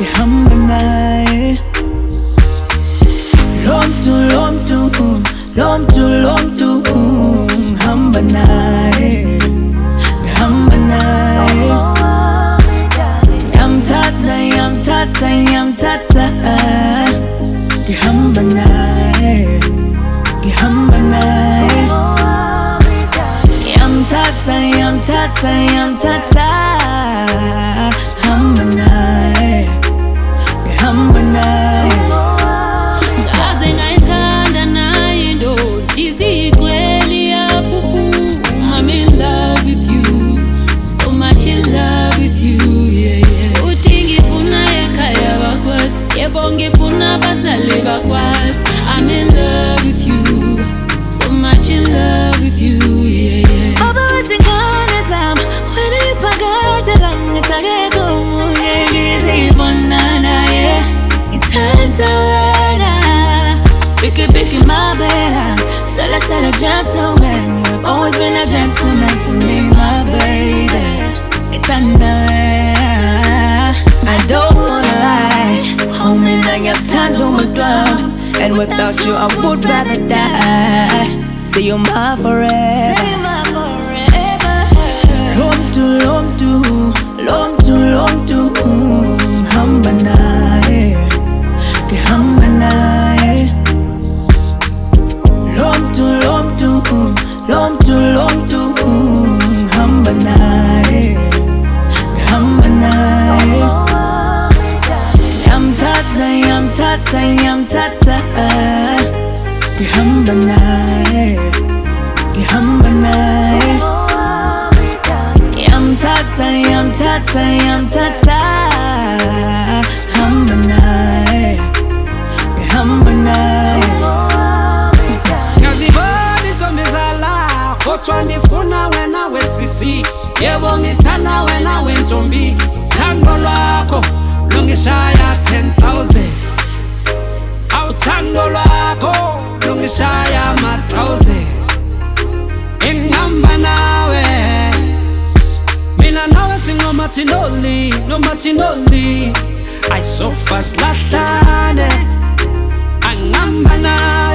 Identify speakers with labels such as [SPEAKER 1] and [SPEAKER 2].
[SPEAKER 1] ngihamba naye. Lo muntu ngihamba naye, ngihamba naye. Ngiyamthatha ngihamba naye, ngihamba naye. Ngiyamthatha ngihamba naye, ngihamba naye.
[SPEAKER 2] Ngaze ngayithanda naye indoda izigcwele yaphuphu. I'm in love with you, so much in love with you, yeah, yeah. Uthi ngifuna ekhaya bakwazi, yebo ngifuna abazali bakwazi. I'm in love with you, so much in love with you, yeah, yeah.
[SPEAKER 1] Baba wezingane zami, wena iphakade lami ngithake kuye, ngizibona naye, ngithanda wena. Biki my bed, sela gentleman. You've always been a gentleman to me, my baby. Ngithanda wena. I don't wanna lie, homie, nangiyamthanda umuntu wami, and without you I would rather die. Say you're my forever. Lo muntu ngihamba naye, ngihamba naye. Lo muntu ngihamba naye, ngihamba naye. Ngiyamthatha ngihamba naye, ngihamba naye. Ngiyamthatha ngihamba naye, ngihamba naye.
[SPEAKER 3] Ngazibona intombi zala, kodwa ndifuna wena wesisi. Yebo ngithanda wena wentombi, uthando lwakho lungishaya 10,000. Awuthando lwakho lungishaya 1,000. Ngihamba nawe, mina nawe singomathinoli, nomathinoli. I so fast lahlane, angihamba nawe.